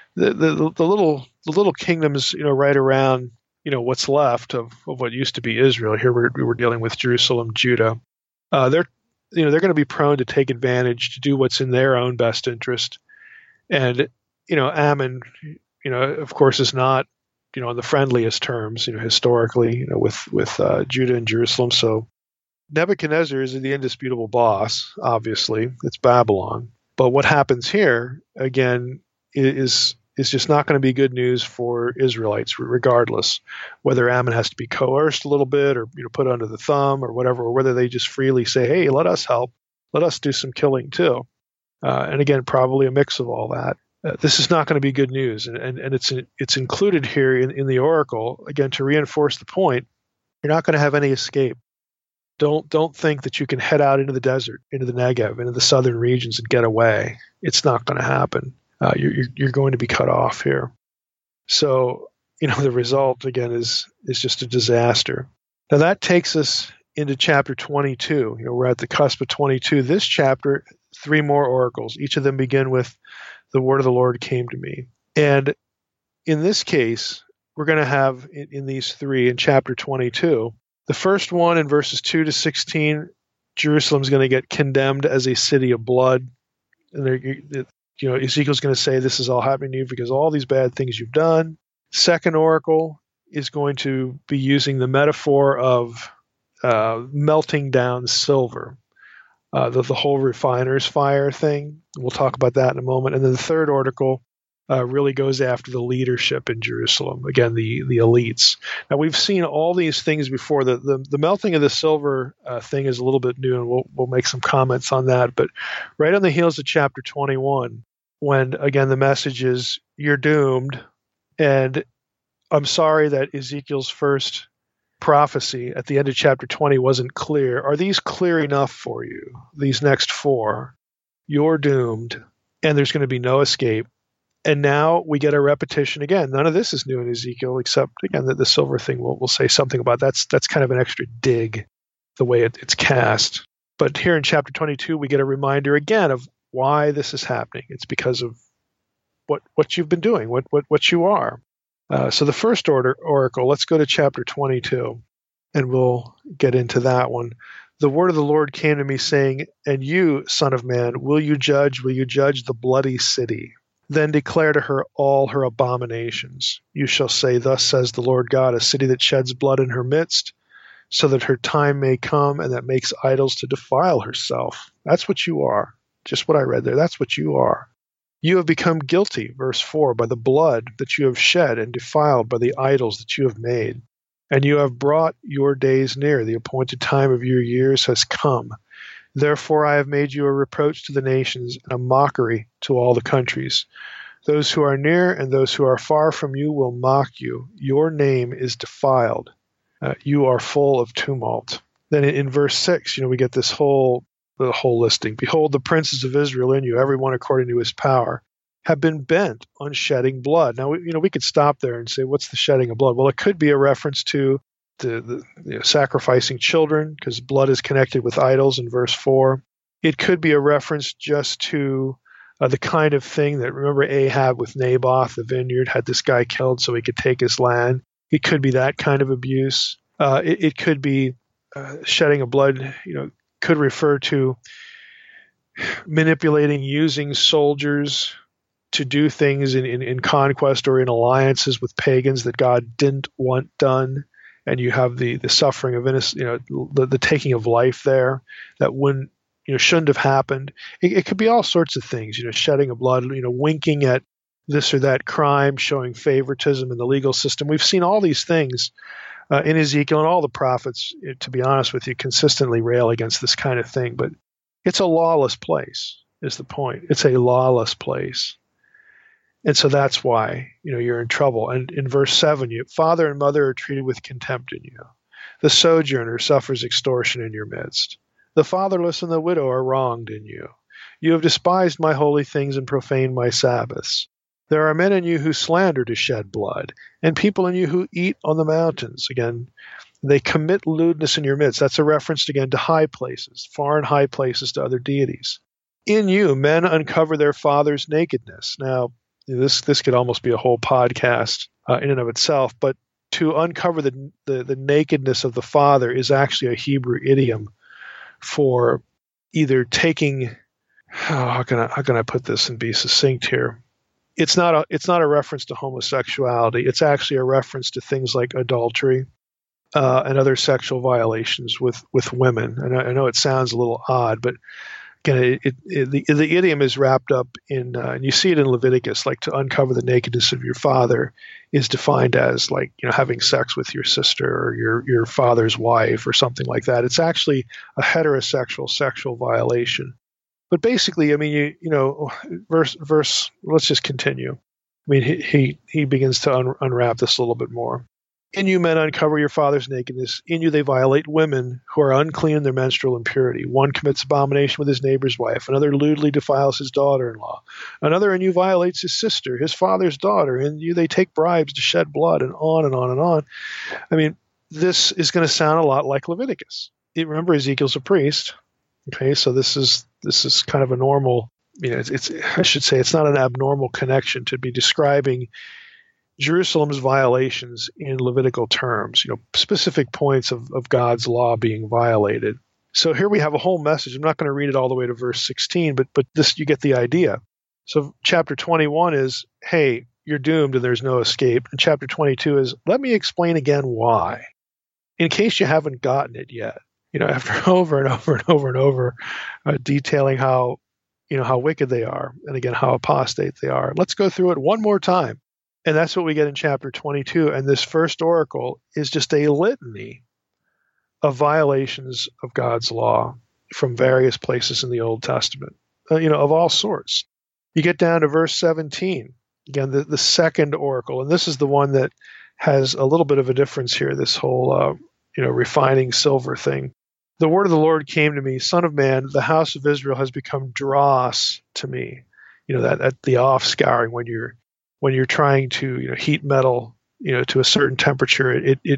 little kingdoms, right around, what's left of what used to be Israel. Here we were dealing with Jerusalem, Judah. They're going to be prone to take advantage, to do what's in their own best interest. And, Ammon, of course, is not, on the friendliest terms, historically, with Judah and Jerusalem. So Nebuchadnezzar is the indisputable boss, obviously. It's Babylon. But what happens here, again, is just not going to be good news for Israelites, regardless, whether Ammon has to be coerced a little bit, or put under the thumb or whatever, or whether they just freely say, hey, let us help. Let us do some killing too. And again, probably a mix of all that. This is not going to be good news, and it's included here in the oracle, again, to reinforce the point. You're not going to have any escape. Don't think that you can head out into the desert, into the Negev, into the southern regions and get away. It's not going to happen. You're going to be cut off here. So, the result, again, is just a disaster. Now that takes us into chapter 22. We're at the cusp of 22. This chapter, 3 more oracles. Each of them begin with, the word of the Lord came to me. And in this case, we're going to have in these 3 in chapter 22, the first one in verses 2 to 16, Jerusalem's going to get condemned as a city of blood. And Ezekiel's going to say, this is all happening to you because of all these bad things you've done. Second oracle is going to be using the metaphor of melting down silver, the whole refiner's fire thing. We'll talk about that in a moment. And then the third oracle really goes after the leadership in Jerusalem, again, the elites. Now, we've seen all these things before. The melting of the silver thing is a little bit new, and we'll make some comments on that. But right on the heels of chapter 21, when, again, the message is, you're doomed, and I'm sorry that Ezekiel's first prophecy at the end of chapter 20 wasn't clear. Are these clear enough for you? These next 4, you're doomed, and there's going to be no escape. And now we get a repetition again. None of this is new in Ezekiel, except, again, that the silver thing we'll say something about. That's kind of an extra dig, the way it's cast. But here in chapter 22, we get a reminder again of why this is happening. It's because of what you've been doing, what you are. So the first oracle, let's go to chapter 22, and we'll get into that one. The word of the Lord came to me, saying, and you, son of man, will you judge the bloody city? Then declare to her all her abominations. You shall say, thus says the Lord God, a city that sheds blood in her midst, so that her time may come, and that makes idols to defile herself. That's what you are. Just what I read there. That's what you are. You have become guilty, verse 4, by the blood that you have shed, and defiled by the idols that you have made. And you have brought your days near. The appointed time of your years has come. Therefore I have made you a reproach to the nations, and a mockery to all the countries. Those who are near and those who are far from you will mock you. Your name is defiled. You are full of tumult. Then in verse 6, we get this whole listing. Behold, the princes of Israel in you, everyone according to his power, have been bent on shedding blood. Now, we could stop there and say, what's the shedding of blood? Well, it could be a reference to the sacrificing children, because blood is connected with idols in verse 4. It could be a reference just to the kind of thing that, remember Ahab with Naboth, the vineyard, had this guy killed so he could take his land. It could be that kind of abuse. It could be shedding of blood, could refer to manipulating, using soldiers to do things in conquest or in alliances with pagans that God didn't want done. And you have the suffering of innocent, the taking of life there that shouldn't have happened. It could be all sorts of things, shedding of blood, winking at this or that crime, showing favoritism in the legal system. We've seen all these things in Ezekiel, and all the prophets, to be honest with you, consistently rail against this kind of thing. But it's a lawless place, is the point. It's a lawless place. And so that's why, you're in trouble. And in verse 7, father and mother are treated with contempt in you. The sojourner suffers extortion in your midst. The fatherless and the widow are wronged in you. You have despised my holy things and profaned my Sabbaths. There are men in you who slander to shed blood, and people in you who eat on the mountains. Again, they commit lewdness in your midst. That's a reference, again, to high places, foreign high places to other deities. In you, men uncover their father's nakedness. Now, this could almost be a whole podcast in and of itself, but to uncover the nakedness of the father is actually a Hebrew idiom for either taking, how can I put this and be succinct here? It's not a reference to homosexuality. It's actually a reference to things like adultery and other sexual violations with women. And I know it sounds a little odd, but again, the idiom is wrapped up in, and you see it in Leviticus, like to uncover the nakedness of your father is defined as like, having sex with your sister or your father's wife or something like that. It's actually a heterosexual sexual violation. But basically, verse. Let's just continue. He begins to unwrap this a little bit more. In you men uncover your father's nakedness. In you they violate women who are unclean in their menstrual impurity. One commits abomination with his neighbor's wife. Another lewdly defiles his daughter-in-law. Another in you violates his sister, his father's daughter. In you they take bribes to shed blood, and on and on and on. this is going to sound a lot like Leviticus. Remember, Ezekiel's a priest. Okay, so this is kind of a normal, it's I should say it's not an abnormal connection to be describing Jerusalem's violations in Levitical terms, specific points of God's law being violated. So here we have a whole message. I'm not going to read it all the way to verse 16, but this, you get the idea. So chapter 21 is, hey, you're doomed and there's no escape. And chapter 22 is, let me explain again why, in case you haven't gotten it yet. After over and over and over and over, detailing how wicked they are, and again, how apostate they are. Let's go through it one more time. And that's what we get in chapter 22. And this first oracle is just a litany of violations of God's law from various places in the Old Testament, of all sorts. You get down to verse 17. Again, the second oracle. And this is the one that has a little bit of a difference here, this whole, refining silver thing. The word of the Lord came to me, Son of man, the house of Israel has become dross to me. That the off-scouring when you're trying to heat metal to a certain temperature,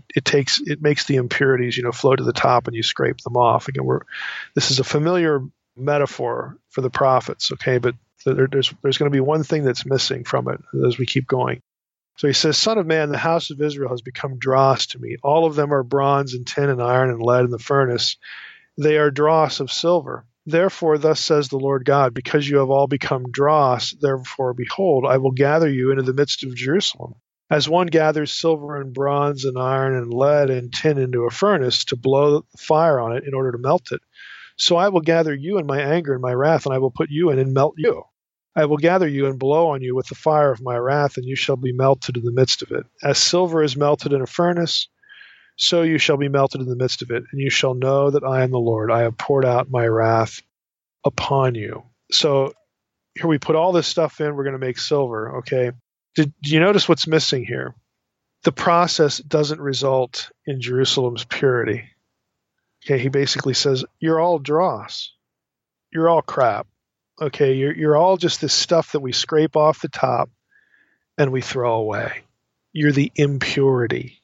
it makes the impurities flow to the top and you scrape them off. Again, this is a familiar metaphor for the prophets, okay? But there's going to be one thing that's missing from it as we keep going. So he says, Son of man, the house of Israel has become dross to me. All of them are bronze and tin and iron and lead in the furnace. They are dross of silver. Therefore, thus says the Lord God, because you have all become dross, therefore, behold, I will gather you into the midst of Jerusalem. As one gathers silver and bronze and iron and lead and tin into a furnace to blow fire on it in order to melt it, so I will gather you in my anger and my wrath, and I will put you in and melt you. I will gather you and blow on you with the fire of my wrath, and you shall be melted in the midst of it. As silver is melted in a furnace, so you shall be melted in the midst of it, and you shall know that I am the Lord. I have poured out my wrath upon you. So here we put all this stuff in. We're going to make silver, okay? Do you notice what's missing here? The process doesn't result in Jerusalem's purity. Okay, he basically says, you're all dross. You're all crap. Okay, you're all just this stuff that we scrape off the top and we throw away. You're the impurity.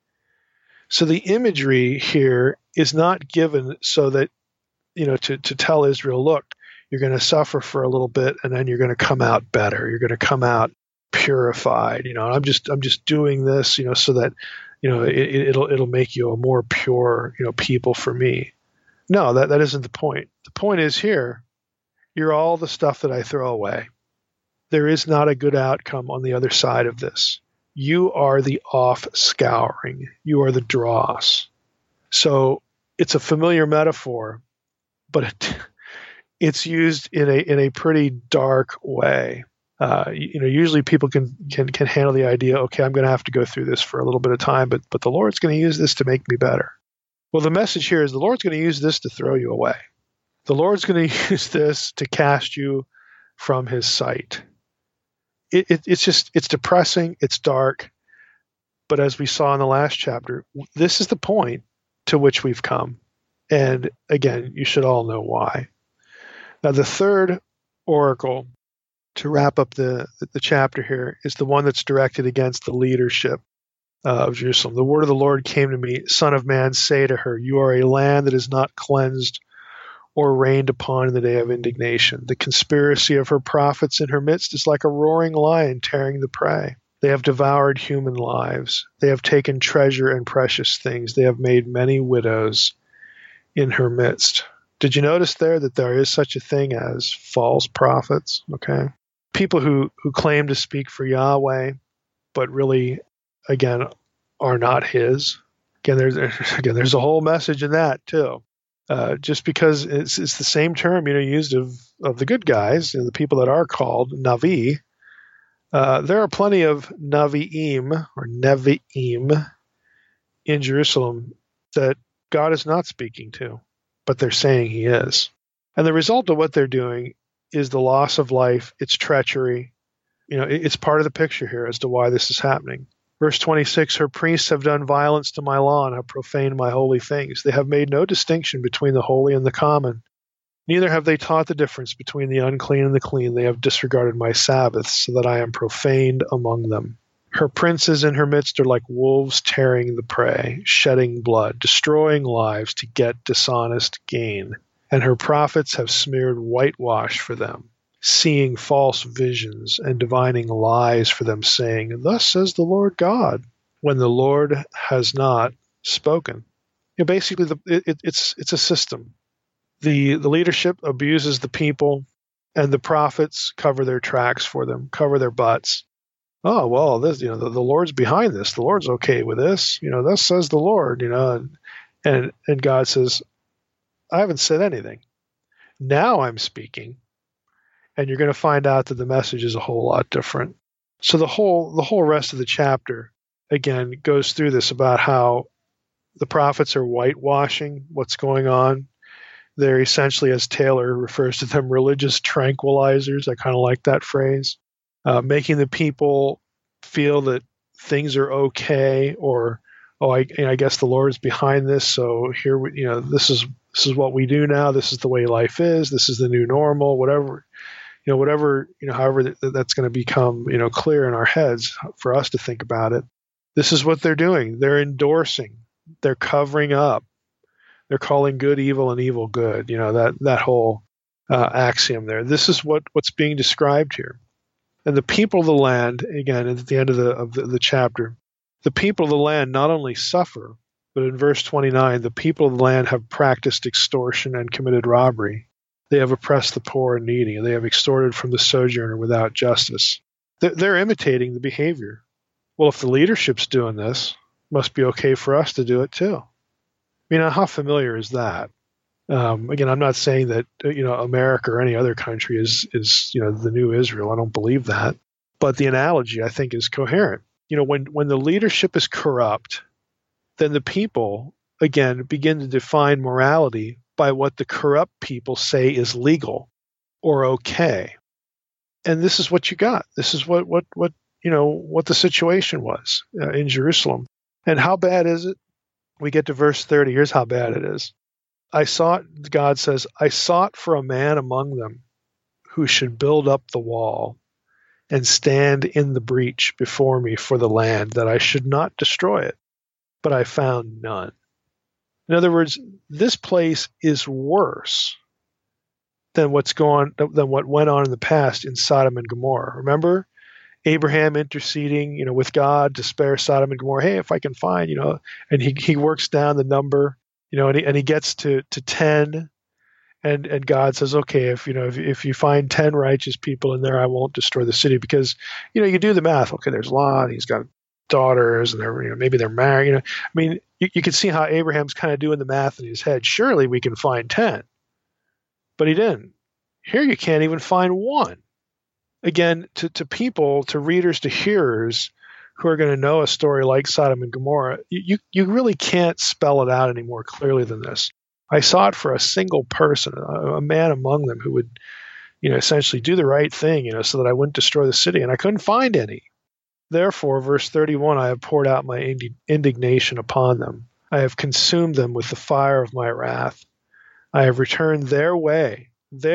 So the imagery here is not given so that, to tell Israel, look, you're going to suffer for a little bit and then you're going to come out better. You're going to come out purified. I'm just doing this, so that, it'll make you a more pure, people for me. No, that isn't the point. The point is here, you're all the stuff that I throw away. There is not a good outcome on the other side of this. You are the off-scouring. You are the dross. So it's a familiar metaphor, but it's used in a pretty dark way. Usually people can handle the idea, okay, I'm going to have to go through this for a little bit of time, but the Lord's going to use this to make me better. Well, the message here is the Lord's going to use this to throw you away. The Lord's going to use this to cast you from his sight. It's depressing, it's dark, but as we saw in the last chapter, this is the point to which we've come. And again, you should all know why. Now, the third oracle, to wrap up the chapter here, is the one that's directed against the leadership of Jerusalem. The word of the Lord came to me, Son of man, say to her, you are a land that is not cleansed or rained upon in the day of indignation. The conspiracy of her prophets in her midst is like a roaring lion tearing the prey. They have devoured human lives. They have taken treasure and precious things. They have made many widows in her midst. Did you notice there that there is such a thing as false prophets? Okay. People who claim to speak for Yahweh, but really, again, are not his. Again, there's a whole message in that too. Just because it's the same term, used of the good guys, the people that are called Navi. There are plenty of Navi'im or Nevi'im in Jerusalem that God is not speaking to, but they're saying he is. And the result of what they're doing is the loss of life, it's treachery. It's part of the picture here as to why this is happening. Verse 26, her priests have done violence to my law and have profaned my holy things. They have made no distinction between the holy and the common. Neither have they taught the difference between the unclean and the clean. They have disregarded my Sabbaths so that I am profaned among them. Her princes in her midst are like wolves tearing the prey, shedding blood, destroying lives to get dishonest gain. And her prophets have smeared whitewash for them, seeing false visions and divining lies for them, saying, Thus says the Lord God, when the Lord has not spoken. Basically, it's a system. The leadership abuses the people, and the prophets cover their tracks for them, cover their butts. Oh, well, this, the Lord's behind this. The Lord's okay with this. Thus says the Lord, and God says, I haven't said anything. Now I'm speaking, and you're going to find out that the message is a whole lot different. So the whole rest of the chapter, again, goes through this about how the prophets are whitewashing what's going on. They're essentially, as Taylor refers to them, religious tranquilizers. I kind of like that phrase. Making the people feel that things are okay, or I guess the Lord's behind this. So here, this is what we do now. This is the way life is. This is the new normal. Whatever, however that's going to become, clear in our heads for us to think about it. This is what they're doing. They're endorsing. They're covering up. They're calling good evil and evil good. That whole axiom there. This is what's being described here. And the people of the land, again, at the end of the chapter, the people of the land not only suffer, but in verse 29, the people of the land have practiced extortion and committed robbery. They have oppressed the poor and needy, and they have extorted from the sojourner without justice. They're imitating the behavior. Well, if the leadership's doing this, it must be okay for us to do it too. How familiar is that? Again, I'm not saying that America or any other country is the new Israel. I don't believe that, but the analogy I think is coherent. When the leadership is corrupt, then the people again begin to define morality by what the corrupt people say is legal or okay, and this is what you got. This is what the situation was in Jerusalem, and how bad is it? We get to verse 30. Here's how bad it is. God says, I sought for a man among them who should build up the wall and stand in the breach before me for the land, that I should not destroy it, but I found none. In other words, this place is worse than what went on in the past in Sodom and Gomorrah. Remember Abraham interceding, with God to spare Sodom and Gomorrah. Hey, if I can find, and he works down the number. And he gets to 10, and God says, okay, if you find 10 righteous people in there, I won't destroy the city, because you do the math. Okay, there's Lot, he's got daughters, and they're maybe they're married. You can see how Abraham's kind of doing the math in his head. Surely we can find 10, but he didn't. Here you can't even find one. Again, to people, to readers, to hearers who are going to know a story like Sodom and Gomorrah, you really can't spell it out any more clearly than this. I sought for a single person, a man among them who would, essentially do the right thing, so that I wouldn't destroy the city, and I couldn't find any. Therefore, verse 31, I have poured out my indignation upon them. I have consumed them with the fire of my wrath. I have returned their way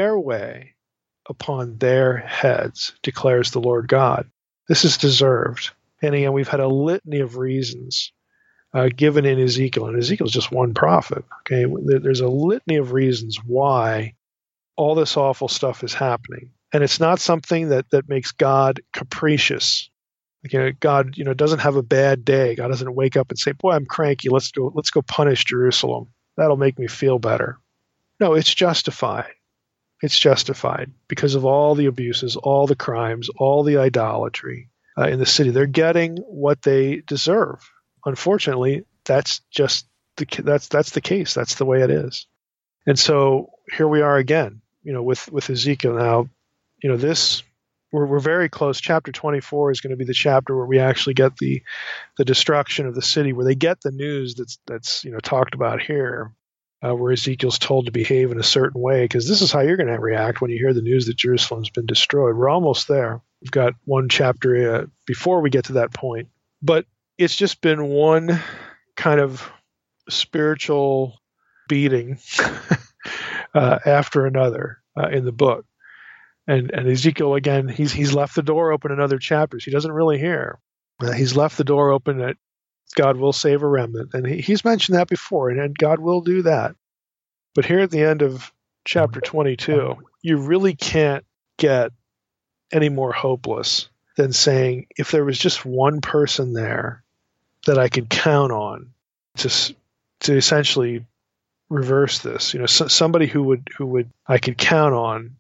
upon their heads, declares the Lord God. This is deserved. And again, we've had a litany of reasons given in Ezekiel, and Ezekiel's just one prophet. Okay, there's a litany of reasons why all this awful stuff is happening, and it's not something that makes God capricious. God, doesn't have a bad day. God doesn't wake up and say, "Boy, I'm cranky. Let's go punish Jerusalem. That'll make me feel better." No, it's justified. It's justified because of all the abuses, all the crimes, all the idolatry in the city. They're getting what they deserve. Unfortunately, that's just the case. That's the way it is. And so here we are again, with Ezekiel now. This we're very close. Chapter 24 is going to be the chapter where we actually get the destruction of the city, where they get the news that's talked about here, where Ezekiel's told to behave in a certain way, because this is how you're going to react when you hear the news that Jerusalem's been destroyed. We're almost there. We've got one chapter before we get to that point, but it's just been one kind of spiritual beating after another in the book. And Ezekiel, again, he's left the door open in other chapters. He doesn't really hear. He's left the door open that God will save a remnant, and he's mentioned that before, and God will do that. But here at the end of chapter 22, you really can't get any more hopeless than saying, if there was just one person there that I could count on to essentially reverse this, somebody who would I could count on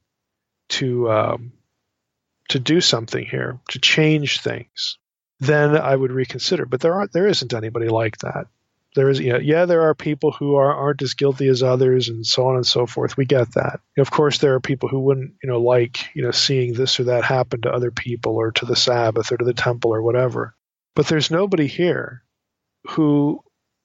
to do something here, to change things, then I would reconsider. But there isn't anybody like that. There is, there are people who aren't as guilty as others, and so on and so forth. We get that. Of course, there are people who wouldn't, like, seeing this or that happen to other people, or to the Sabbath, or to the temple, or whatever. But there's nobody here who,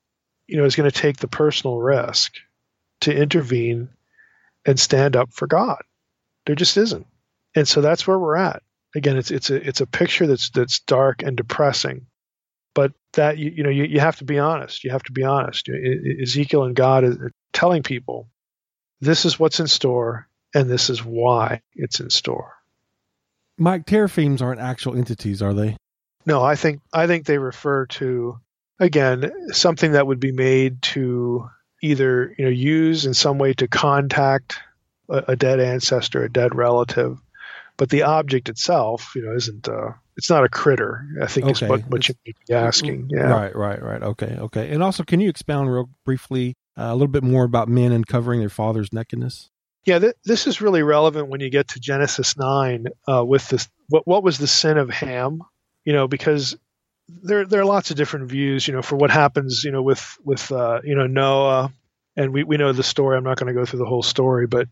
is going to take the personal risk to intervene and stand up for God. There just isn't. And so that's where we're at. Again, it's a picture that's dark and depressing. But that you have to be honest. You have to be honest. Ezekiel and God are telling people, this is what's in store, and this is why it's in store. Mike, teraphims aren't actual entities, are they? No, I think they refer to, again, something that would be made to either use in some way to contact a dead ancestor, a dead relative, but the object itself, isn't. It's not a critter, I think, is what you may be asking. Yeah. Right. Okay. And also, can you expound real briefly a little bit more about men uncovering their father's nakedness? Yeah, this is really relevant when you get to Genesis 9 with this. What was the sin of Ham? Because there are lots of different views, for what happens, with Noah, and we know the story. I'm not going to go through the whole story, but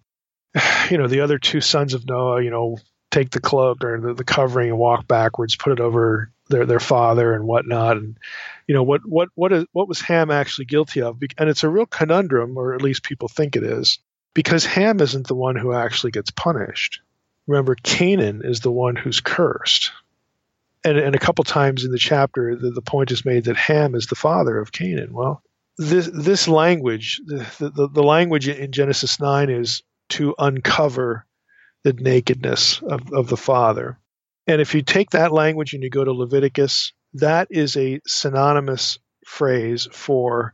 the other two sons of Noah, take the cloak or the covering and walk backwards, put it over their father and whatnot. And, what was Ham actually guilty of? And it's a real conundrum, or at least people think it is, because Ham isn't the one who actually gets punished. Remember, Canaan is the one who's cursed. And a couple times in the chapter, the point is made that Ham is the father of Canaan. Well, this language, the language in Genesis 9 is to uncover the nakedness of the father. And if you take that language and you go to Leviticus, that is a synonymous phrase for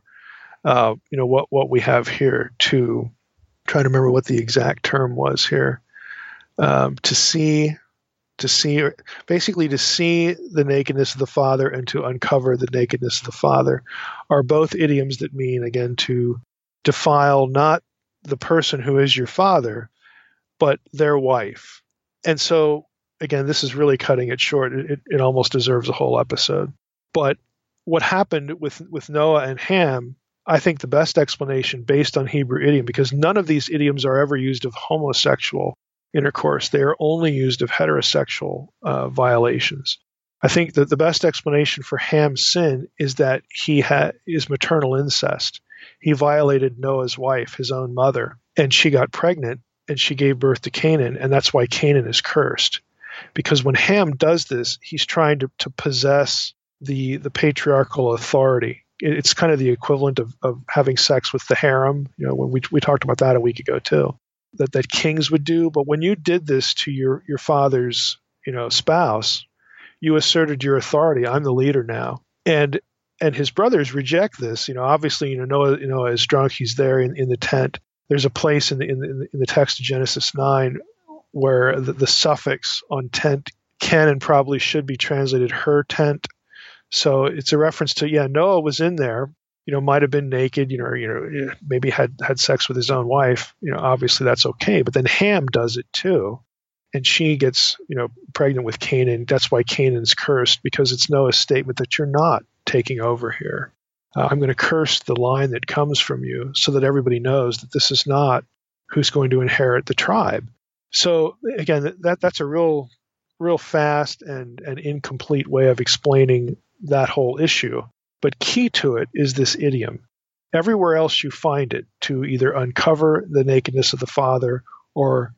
what we have here. To try to remember what the exact term was here. To see the nakedness of the father and to uncover the nakedness of the father are both idioms that mean, again, to defile not the person who is your father, but their wife. And so, again, this is really cutting it short. It almost deserves a whole episode. But what happened with Noah and Ham, I think the best explanation based on Hebrew idiom, because none of these idioms are ever used of homosexual intercourse. They are only used of heterosexual violations. I think that the best explanation for Ham's sin is that he is maternal incest. He violated Noah's wife, his own mother, and she got pregnant, and she gave birth to Canaan, and that's why Canaan is cursed. Because when Ham does this, he's trying to possess the patriarchal authority. It's kind of the equivalent of having sex with the harem, when we talked about that a week ago too, that kings would do. But when you did this to your father's spouse, you asserted your authority. I'm the leader now. And his brothers reject this. Obviously, Noah is drunk. He's there in the tent. There's a place in the text of Genesis 9 where the suffix on tent can and probably should be translated her tent. So it's a reference to, Noah was in there, might have been naked, maybe had sex with his own wife. Obviously that's okay. But then Ham does it too. And she gets, pregnant with Canaan. That's why Canaan's cursed, because it's Noah's statement that you're not taking over here. I'm going to curse the line that comes from you, so that everybody knows that this is not who's going to inherit the tribe. So again, that's a real fast and incomplete way of explaining that whole issue. But key to it is this idiom. Everywhere else you find it, to either uncover the nakedness of the father or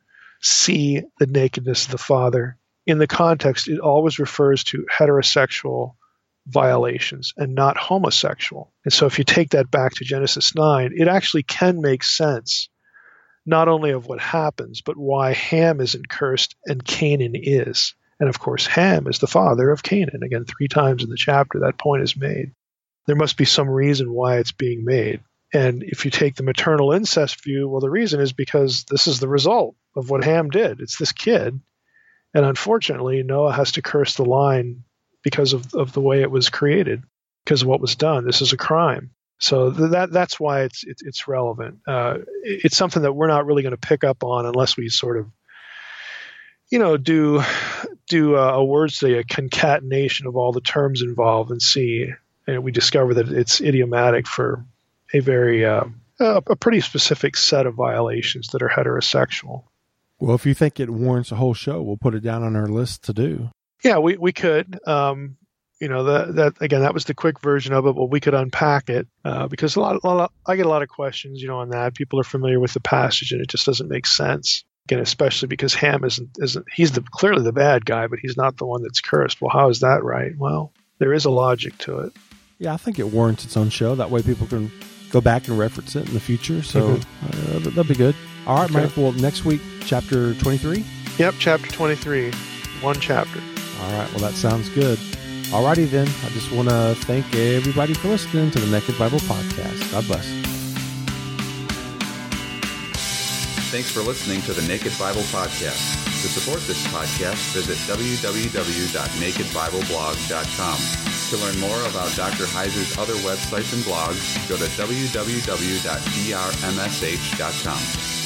see the nakedness of the father. In the context, it always refers to heterosexual violations and not homosexual. And so if you take that back to Genesis 9, it actually can make sense, not only of what happens, but why Ham isn't cursed and Canaan is. And of course, Ham is the father of Canaan. Again, 3 times in the chapter, that point is made. There must be some reason why it's being made. And if you take the maternal incest view, well, the reason is because this is the result of what Ham did. It's this kid. And unfortunately, Noah has to curse the line because of the way it was created, because of what was done. This is a crime. So that's why it's relevant. It's something that we're not really going to pick up on unless we sort of, do a word study, a concatenation of all the terms involved, and see. And we discover that it's idiomatic for a very a pretty specific set of violations that are heterosexual. Well, if you think it warrants a whole show, we'll put it down on our list to do. Yeah, we could. That again, that was the quick version of it, but we could unpack it because I get a lot of questions, on that. People are familiar with the passage, and it just doesn't make sense. Again, especially because Ham isn't he's clearly the bad guy, but he's not the one that's cursed. Well, how is that right? Well, there is a logic to it. Yeah, I think it warrants its own show. That way, people can go back and reference it in the future. So that'll be good. All right, okay. Mike. Well, next week, chapter 23. Yep, chapter 23, 1 chapter. All right. Well, that sounds good. Alrighty then, I just want to thank everybody for listening to the Naked Bible Podcast. God bless. Thanks for listening to the Naked Bible Podcast. To support this podcast, visit www.nakedbibleblog.com. To learn more about Dr. Heiser's other websites and blogs, go to www.drmsh.com.